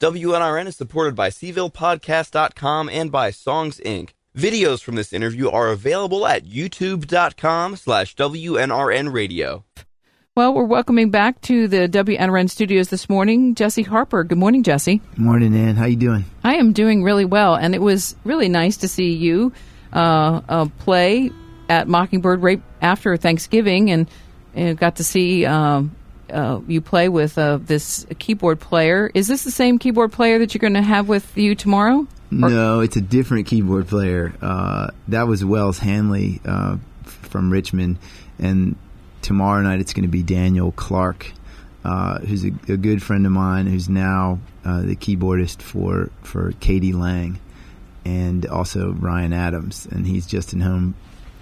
WNRN is supported by SeavillePodcast.com and by Songs, Inc. Videos from this interview are available at youtube.com/WNRN Radio. Well, we're welcoming back to the WNRN studios this morning, Jesse Harper. Good morning, Jesse. Morning, Ann. How you doing? I am doing really well, and it was really nice to see you play at Mockingbird right after Thanksgiving, and got to see you play with this keyboard player. Is this the same keyboard player that you're going to have with you tomorrow? No, it's a different keyboard player. That was Wells Hanley from Richmond, and tomorrow night it's going to be Daniel Clark, who's a good friend of mine, who's now the keyboardist for Katie Lang, and also Ryan Adams, and he's just at home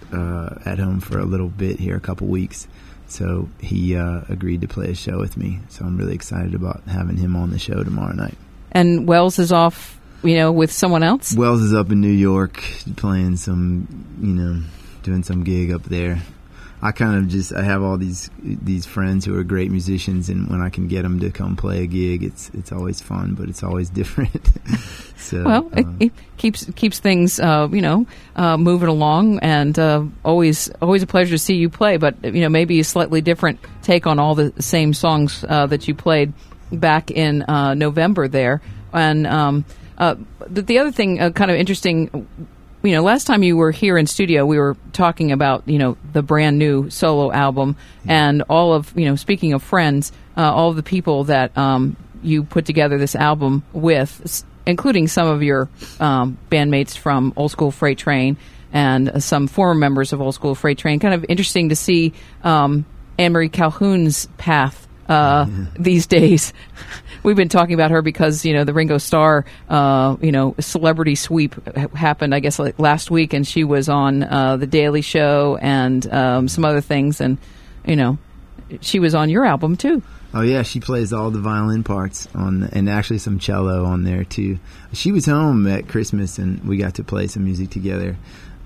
for a little bit here, a couple weeks. So he agreed to play a show with me. So I'm really excited about having him on the show tomorrow night. And Wells is off, with someone else? Wells is up in New York playing some, doing some gig up there. I have all these friends who are great musicians, and when I can get them to come play a gig, it's always fun, but it's always different. So, it keeps things moving along, and always a pleasure to see you play. But maybe a slightly different take on all the same songs that you played back in November there. And the other thing, kind of interesting. Last time you were here in studio, we were talking about, the brand new solo album, and all of, speaking of friends, all of the people that you put together this album with, including some of your bandmates from Old School Freight Train and some former members of Old School Freight Train. Kind of interesting to see Anne-Marie Calhoun's path these days. We've been talking about her because, the Ringo Starr, celebrity sweep happened, I guess, like last week, and she was on The Daily Show and some other things, and, she was on your album, too. Oh, yeah, she plays all the violin parts and actually some cello on there, too. She was home at Christmas, and we got to play some music together,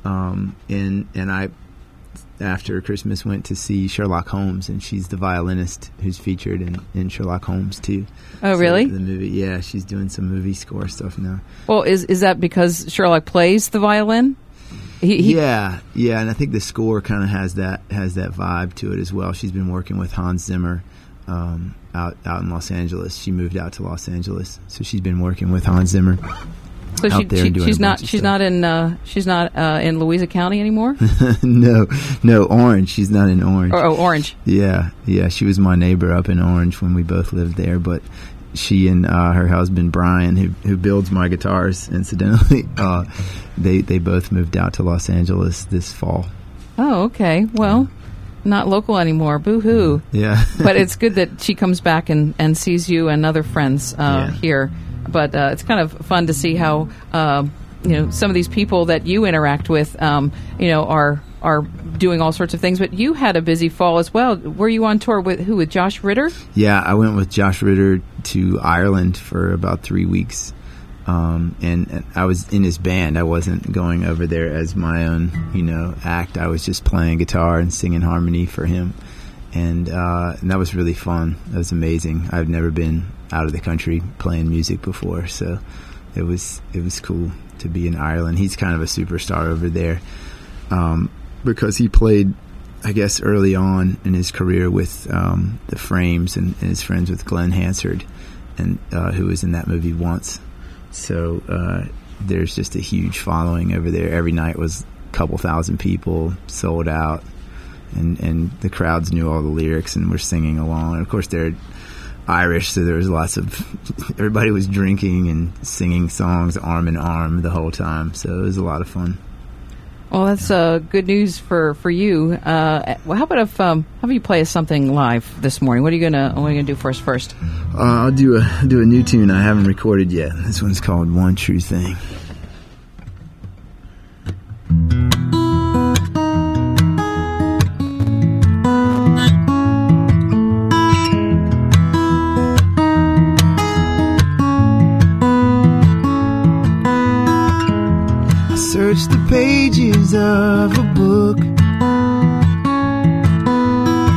and I, after Christmas, went to see Sherlock Holmes, and she's the violinist who's featured in Sherlock Holmes too. Oh, really? The movie, yeah, she's doing some movie score stuff now. Well, is that because Sherlock plays the violin? Yeah, and I think the score kind of has that vibe to it as well. She's been working with Hans Zimmer out in Los Angeles. She moved out to Los Angeles, so she's been working with Hans Zimmer. So she's not in Louisa County anymore? No, Orange. She's not in Orange. Orange. Yeah. She was my neighbor up in Orange when we both lived there. But she and her husband Brian, who builds my guitars, incidentally, they both moved out to Los Angeles this fall. Oh, okay. Well, not local anymore. Boo-hoo. Yeah. But it's good that she comes back and sees you and other friends here. But it's kind of fun to see how some of these people that you interact with, are doing all sorts of things. But you had a busy fall as well. Were you on tour with who? With Josh Ritter? Yeah, I went with Josh Ritter to Ireland for about 3 weeks, and I was in his band. I wasn't going over there as my own, act. I was just playing guitar and singing harmony for him, and that was really fun. That was amazing. I've never been out of the country playing music before, so it was cool to be in Ireland. He's kind of a superstar over there because he played, I guess, early on in his career with the Frames and is friends with Glenn Hansard, and who was in that movie Once. So there's just a huge following over there. Every night was a couple thousand people, sold out, and the crowds knew all the lyrics and were singing along. And of course they're Irish, so there was everybody was drinking and singing songs arm in arm the whole time, so it was a lot of fun. Well, that's good news for you. How about you play us something live this morning? What are you gonna do for us first? I'll do a new tune I haven't recorded yet. This one's called One True Thing. Search the pages of a book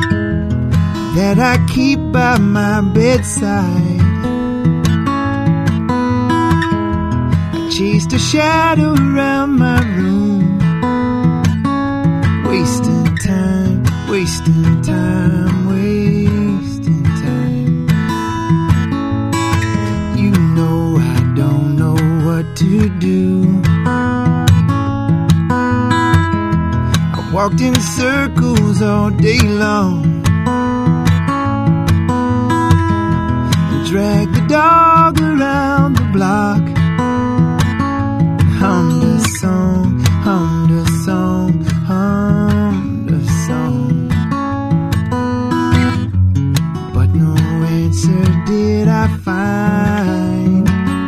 that I keep by my bedside. chased a shadow around my room, wasting time, wasting time, wasting time. You know I don't know what to do. I walked in circles all day long, dragged the dog around the block, hummed a song, hummed a song, hummed a song. But no answer did I find,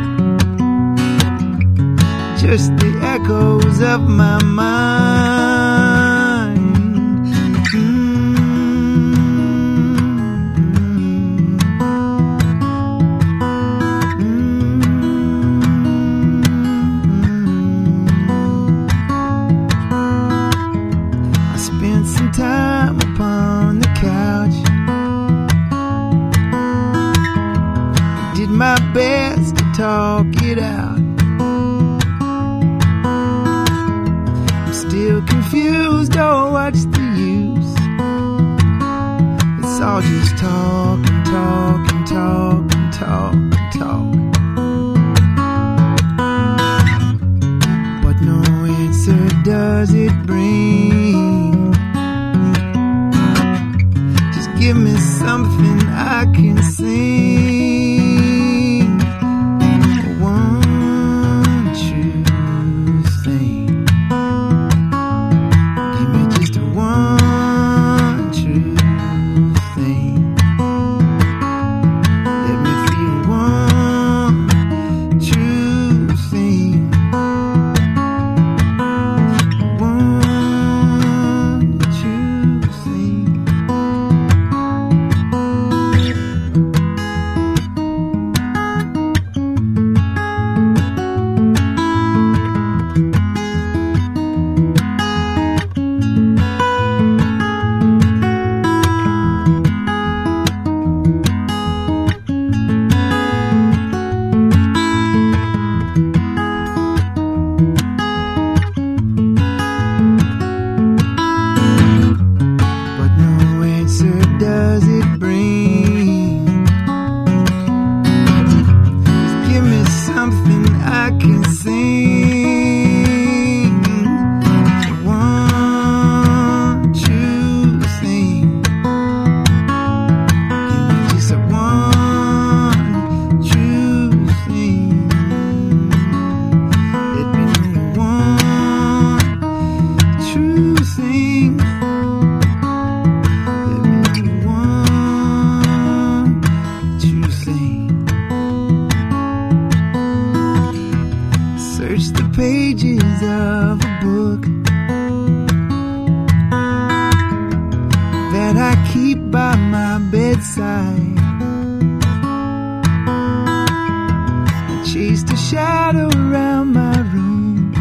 just the echoes of my mind. Time upon the couch, I did my best to talk it out. I'm still confused, oh what's the use? It's all just talk and talk and talk and talk and talk. But no answer does it bring. Give me something I can sing. One true thing. Give me just one true thing. Let me feel one true thing. One true thing. Does it bring? Just give me something I can sing. One true thing. Give me just one true thing. Let me know one true thing. Search the pages of a book that I keep by my bedside. I chased a shadow around my room,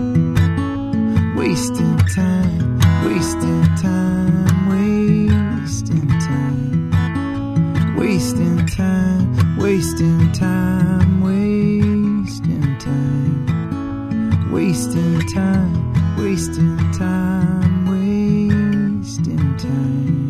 wasting time, wasting time, wasting time, wasting time, wasting time, wasting time. Wasting time, wasting time, wasting time.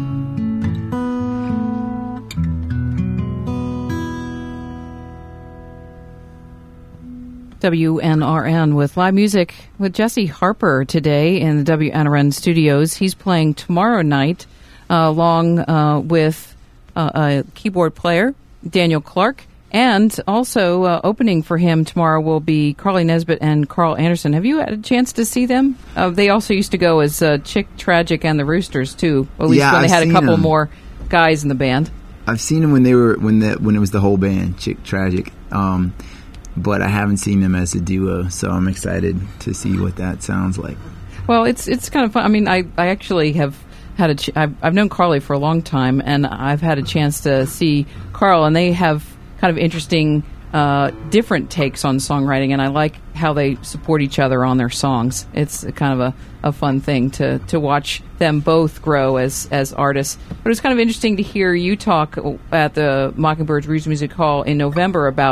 WNRN with live music with Jesse Harper today in the WNRN studios. He's playing tomorrow night along with a keyboard player, Daniel Clark. And also opening for him tomorrow will be Carly Nesbitt and Carl Anderson. Have you had a chance to see them? They also used to go as Chick Tragic and the Roosters too. Or at least when they had a couple more guys in the band. I've seen them when they were when it was the whole band, Chick Tragic. But I haven't seen them as a duo, so I'm excited to see what that sounds like. Well, it's kind of fun. I mean, I actually have had I've known Carly for a long time, and I've had a chance to see Carl, and they have kind of interesting, different takes on songwriting, and I like how they support each other on their songs. It's kind of a fun thing to watch them both grow as artists. But it was kind of interesting to hear you talk at the Mockingbirds Roots Music Hall in November about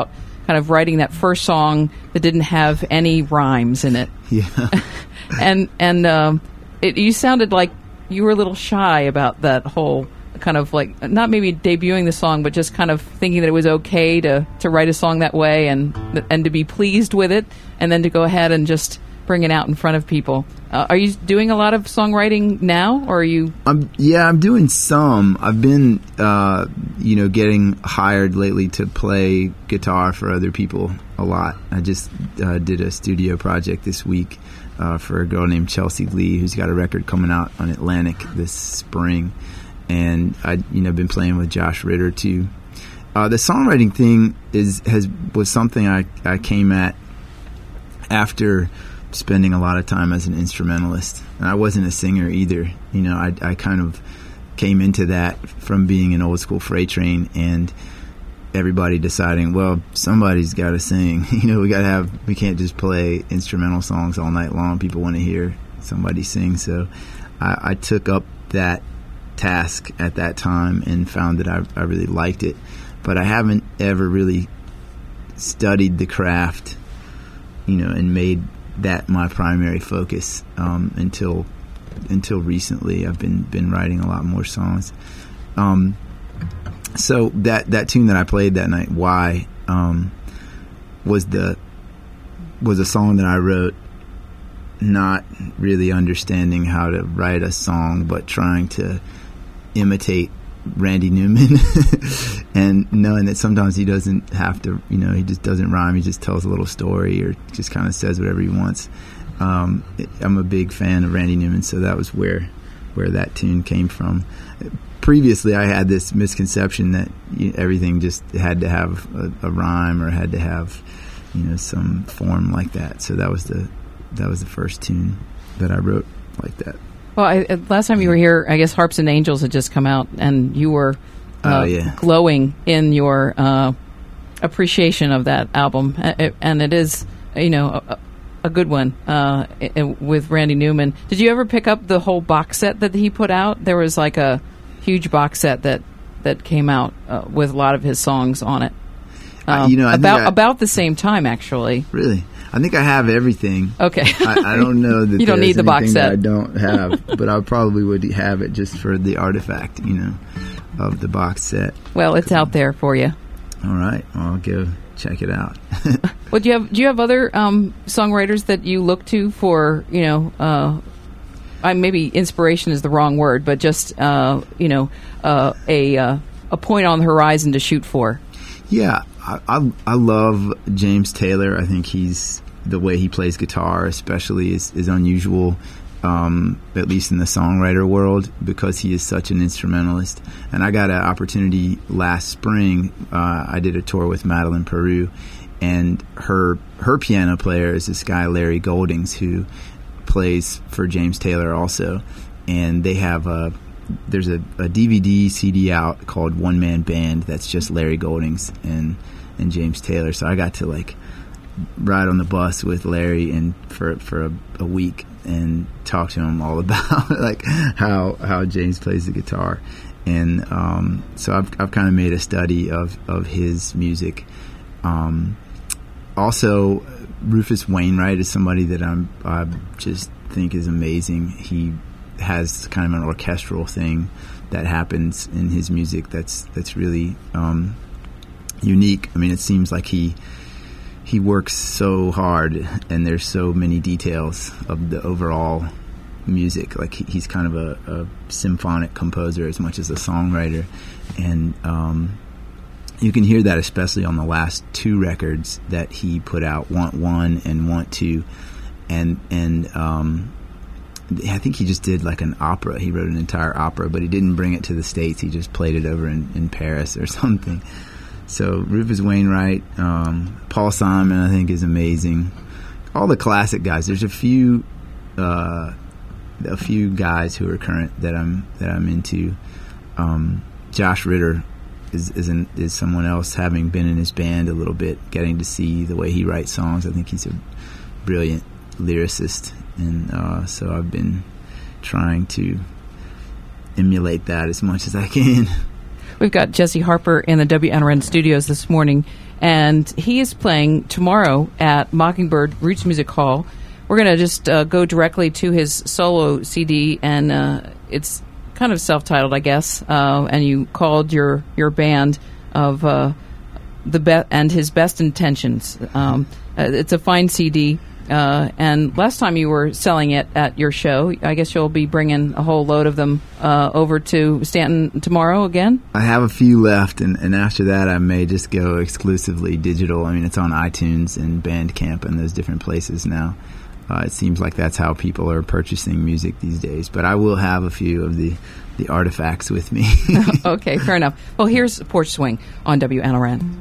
kind of writing that first song that didn't have any rhymes in it. Yeah. and you sounded like you were a little shy about that whole kind of like, not maybe debuting the song, but just kind of thinking that it was okay to write a song that way and to be pleased with it, and then to go ahead and just bring it out in front of people. Are you doing a lot of songwriting now, or are you? I'm doing some. I've been, getting hired lately to play guitar for other people a lot. I just did a studio project this week for a girl named Chelsea Lee, who's got a record coming out on Atlantic this spring. And I've been playing with Josh Ritter too. The songwriting thing was something I came at after spending a lot of time as an instrumentalist, and I wasn't a singer either. I kind of came into that from being an old school freight train, and everybody deciding, well, somebody's got to sing. We can't just play instrumental songs all night long. People want to hear somebody sing. So I took up that task at that time and found that I really liked it, but I haven't ever really studied the craft, and made that my primary focus until recently. I've been writing a lot more songs. So that tune that I played that night, Why, was a song that I wrote not really understanding how to write a song, but trying to imitate Randy Newman and knowing that sometimes he doesn't have to, he just doesn't rhyme. He just tells a little story or just kind of says whatever he wants. I'm a big fan of Randy Newman, so that was where that tune came from. Previously, I had this misconception that everything just had to have a rhyme or had to have, some form like that. So that was the first tune that I wrote like that. Well, last time you were here, I guess Harps and Angels had just come out, and you were glowing in your appreciation of that album. And it is, a good one with Randy Newman. Did you ever pick up the whole box set that he put out? There was like a huge box set that came out with a lot of his songs on it. About the same time, actually. Really? I think I have everything. Okay. I don't know that you don't need the box set. I don't have, but I probably would have it just for the artifact, of the box set. Well, it's out there for you. All right, I'll go check it out. Well, do you have other songwriters that you look to for maybe inspiration is the wrong word, but just a point on the horizon to shoot for? Yeah, I love James Taylor. I think the way he plays guitar especially is unusual, at least in the songwriter world, because he is such an instrumentalist. And I got an opportunity last spring. I did a tour with Madeline Peru, and her piano player is this guy Larry Goldings, who plays for James Taylor also. And they have there's a DVD CD out called One Man Band that's just Larry Goldings and James Taylor. So I got to ride on the bus with Larry and for a week and talk to him all about how James plays the guitar. And so I've kind of made a study of his music. Also, Rufus Wainwright is somebody that I just think is amazing. He has kind of an orchestral thing that happens in his music that's really unique. I mean, it seems like he works so hard, and there's so many details of the overall music. Like he's kind of a symphonic composer as much as a songwriter, and you can hear that especially on the last two records that he put out, Want One and Want Two, and I think he just did an opera. He wrote an entire opera, but he didn't bring it to the States. He just played it over in Paris or something. So Rufus Wainwright, Paul Simon, I think, is amazing. All the classic guys. There's a few guys who are current that I'm into. Josh Ritter is someone else, having been in his band a little bit, getting to see the way he writes songs. I think he's a brilliant lyricist, and so I've been trying to emulate that as much as I can. We've got Jesse Harper in the WNRN studios this morning, and he is playing tomorrow at Mockingbird Roots Music Hall. We're going to just go directly to his solo CD, and it's kind of self-titled, I guess, and you called your band of and his best intentions. It's a fine CD. And last time you were selling it at your show, I guess you'll be bringing a whole load of them over to Stanton tomorrow again? I have a few left, and after that I may just go exclusively digital. I mean, it's on iTunes and Bandcamp and those different places now. It seems like that's how people are purchasing music these days. But I will have a few of the artifacts with me. Okay, fair enough. Well, here's Porch Swing on WNRN.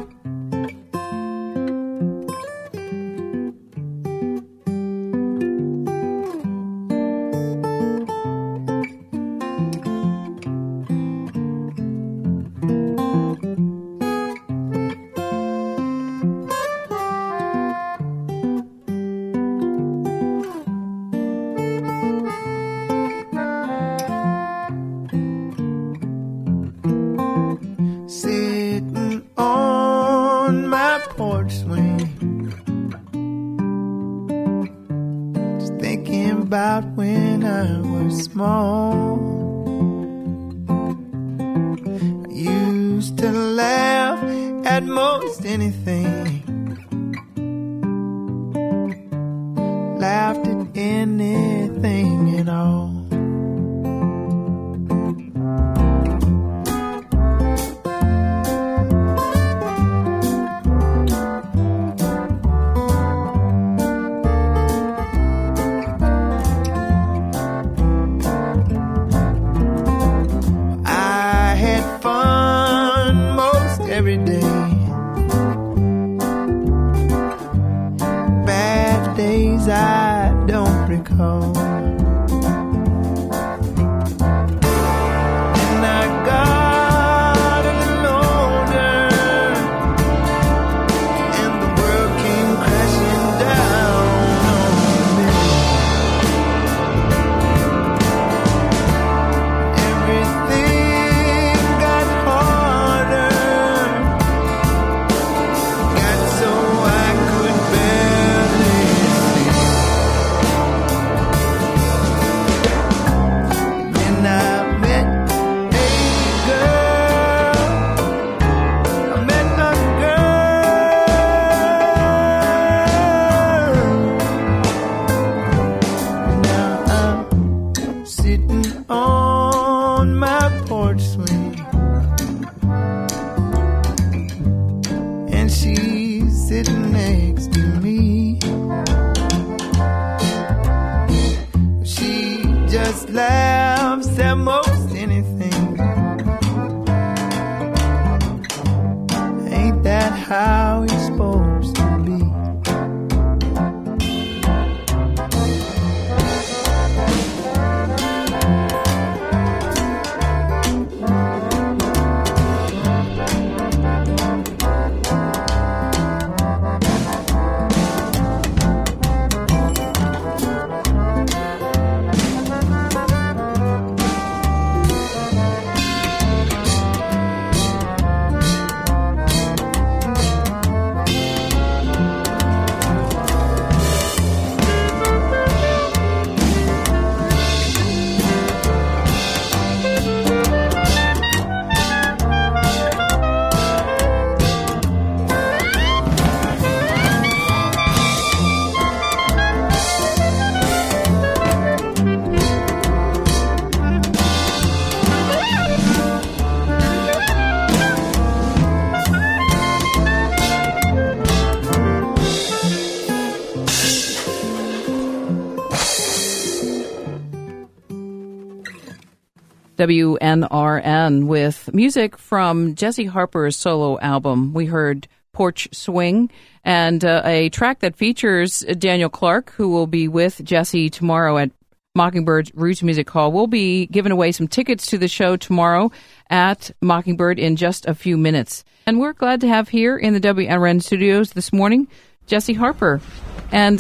WNRN with music from Jesse Harper's solo album. We heard Porch Swing and a track that features Daniel Clark, who will be with Jesse tomorrow at Mockingbird Roots Music Hall. We'll be giving away some tickets to the show tomorrow at Mockingbird in just a few minutes. And we're glad to have here in the WNRN studios this morning Jesse Harper. And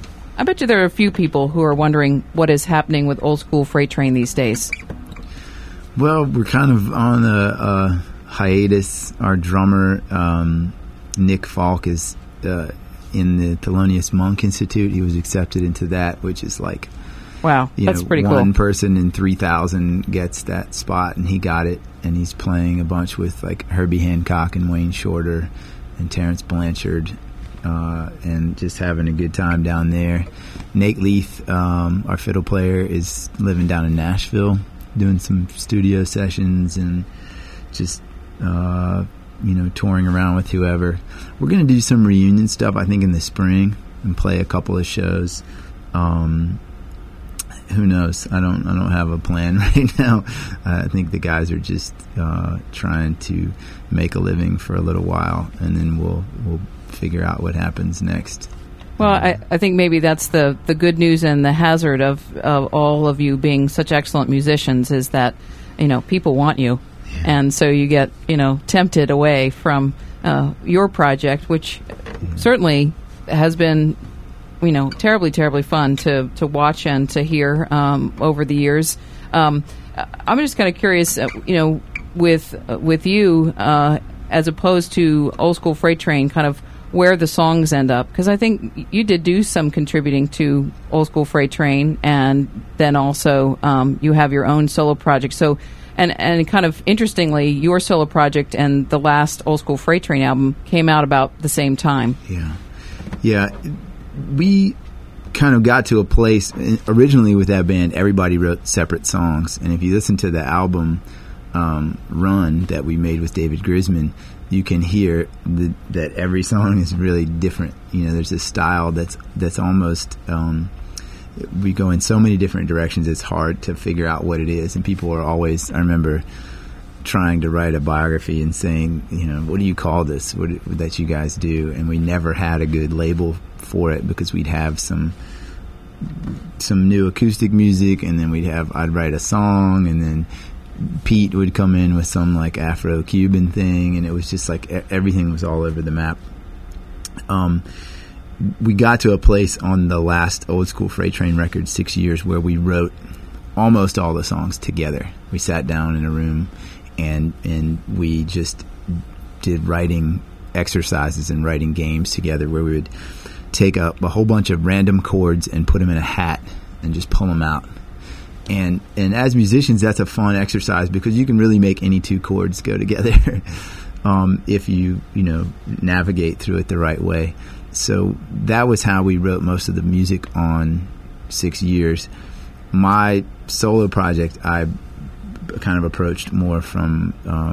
I bet you there are a few people who are wondering what is happening with Old School Freight Train these days. Well, we're kind of on a hiatus. Our drummer, Nick Falk, is in the Thelonious Monk Institute. He was accepted into that, which is like, wow, that's pretty cool. One person in 3,000 gets that spot, and he got it. And he's playing a bunch with like Herbie Hancock and Wayne Shorter and Terrence Blanchard, and just having a good time down there. Nate Leith, our fiddle player, is living down in Nashville, doing some studio sessions and just touring around with whoever. We're going to do some reunion stuff, I think, in the spring and play a couple of shows. Who knows? I don't have a plan right now. I think the guys are just trying to make a living for a little while, and then we'll figure out what happens next. Well, I think maybe that's the good news and the hazard of all of you being such excellent musicians is that, people want you. Yeah. And so you get, tempted away from your project, which certainly has been, terribly, terribly fun to watch and to hear over the years. I'm just kind of curious, with you, as opposed to Old School Freight Train, kind of where the songs end up, because I think you did do some contributing to Old School Freight Train, and then also you have your own solo project. So, and kind of interestingly, your solo project and the last Old School Freight Train album came out about the same time. Yeah. We kind of got to a place originally with that band. Everybody wrote separate songs, and if you listen to the album Run that we made with David Grisman, you can hear that every song is really different. There's this style that's almost we go in so many different directions. It's hard to figure out what it is, and people are always. I remember trying to write a biography and saying, what do you call this? What that you guys do? And we never had a good label for it because we'd have some new acoustic music, and then I'd write a song, and then Pete would come in with some like Afro-Cuban thing, and it was just like everything was all over the map. We got to a place on the last Old School Freight Train record, 6 years, where we wrote almost all the songs together. We sat down in a room and we just did writing exercises and writing games together, where we would take up a whole bunch of random chords and put them in a hat and just pull them out. And as musicians, that's a fun exercise because you can really make any two chords go together if you navigate through it the right way. So that was how we wrote most of the music on 6 years. My solo project, I kind of approached more from,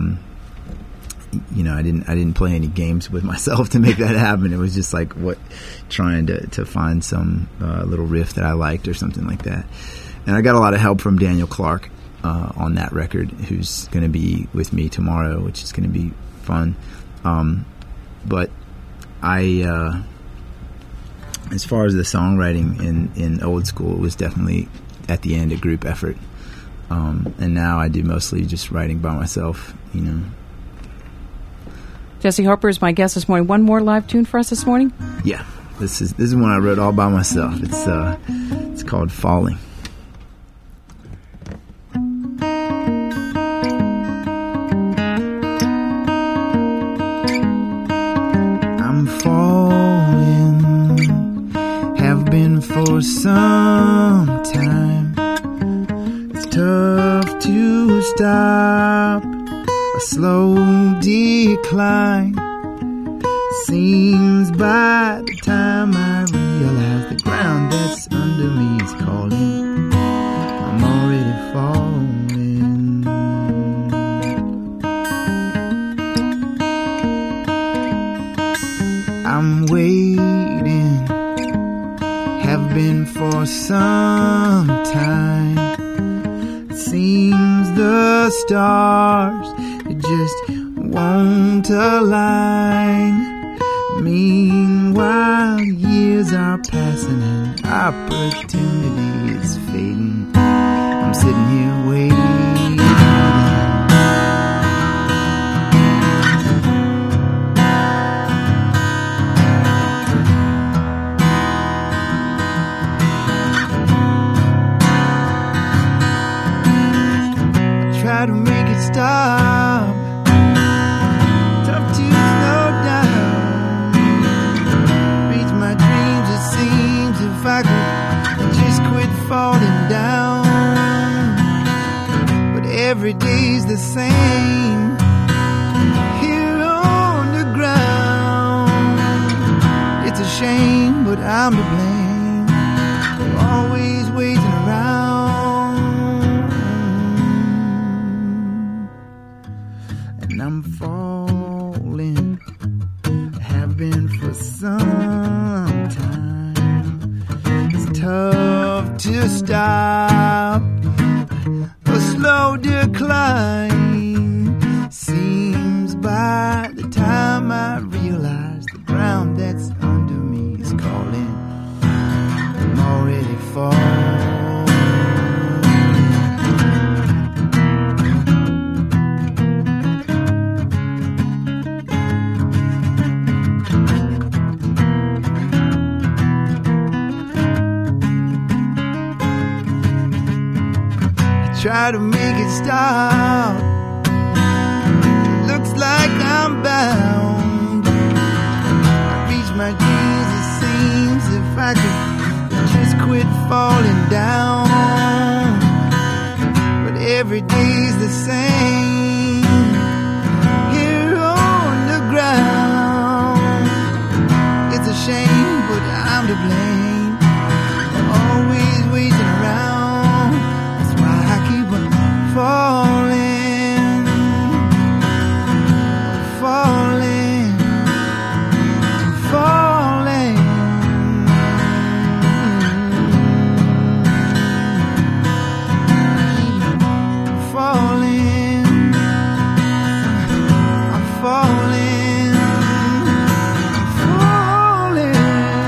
I didn't play any games with myself to make that happen. It was just like trying to find some little riff that I liked or something like that. And I got a lot of help from Daniel Clark on that record, who's going to be with me tomorrow, which is going to be fun. But I, as far as the songwriting in Old School, it was definitely at the end a group effort. And now I do mostly just writing by myself, Jesse Harper is my guest this morning. One more live tune for us this morning? Yeah. This is one I wrote all by myself. It's called Falling. I'm falling, have been for some time. It's tough to stop a slow decline. Seems by the time I realize the ground that's under me is calling, I'm already falling. I'm waiting, have been for some time. It seems the stars just won't align. Meanwhile, years are passing and opportunity is fading. I'm sitting here waiting. I try to every day's the same here on the ground. It's a shame, but I'm to blame for always waiting around. And I'm falling, have been for some time. It's tough to stop a slow decline. Seems by the time I realize the ground that's under me is calling, I'm already falling. Try to make it stop. It looks like I'm bound. I reach my dreams, it seems, if I could just quit falling down. But every day's the same here on the ground. It's a shame, but I'm to blame for always waiting around. Falling, falling, falling, falling, I'm falling, falling.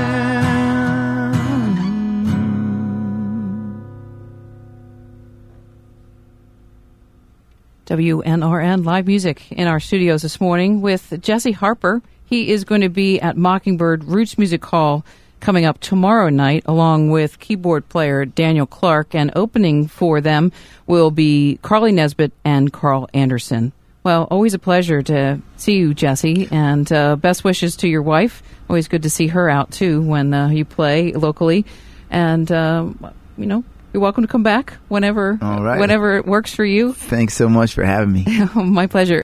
WNRN Live Music in our studios this morning with Jesse Harper. He is going to be at Mockingbird Roots Music Hall coming up tomorrow night, along with keyboard player Daniel Clark, and opening for them will be Carly Nesbitt and Carl Anderson. Well, always a pleasure to see you, Jesse, and best wishes to your wife. Always good to see her out, too, when you play locally. And, you're welcome to come back whenever, all right, whenever it works for you. Thanks so much for having me. My pleasure.